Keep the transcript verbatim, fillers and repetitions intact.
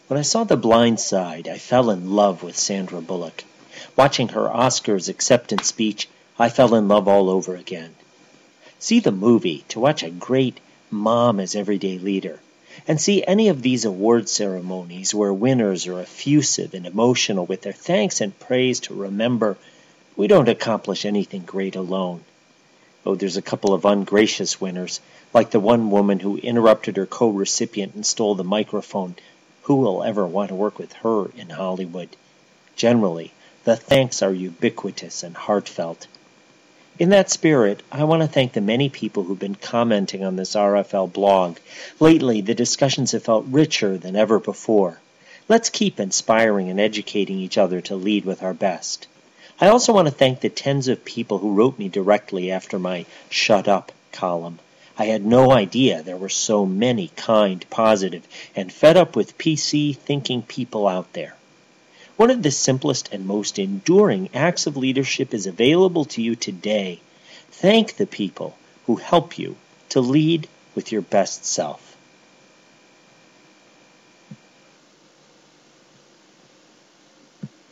When I saw The Blind Side, I fell in love with Sandra Bullock. Watching her Oscars acceptance speech, I fell in love all over again. See the movie to watch a great mom as everyday leader, and see any of these award ceremonies where winners are effusive and emotional with their thanks and praise to remember we don't accomplish anything great alone. Oh, there's a couple of ungracious winners, like the one woman who interrupted her co-recipient and stole the microphone. Who will ever want to work with her in Hollywood? Generally, the thanks are ubiquitous and heartfelt. In that spirit, I want to thank the many people who've been commenting on this R F L blog. Lately, the discussions have felt richer than ever before. Let's keep inspiring and educating each other to lead with our best. I also want to thank the tens of people who wrote me directly after my Shut Up column. I had no idea there were so many kind, positive, and fed up with P C thinking people out there. One of the simplest and most enduring acts of leadership is available to you today. Thank the people who help you to lead with your best self.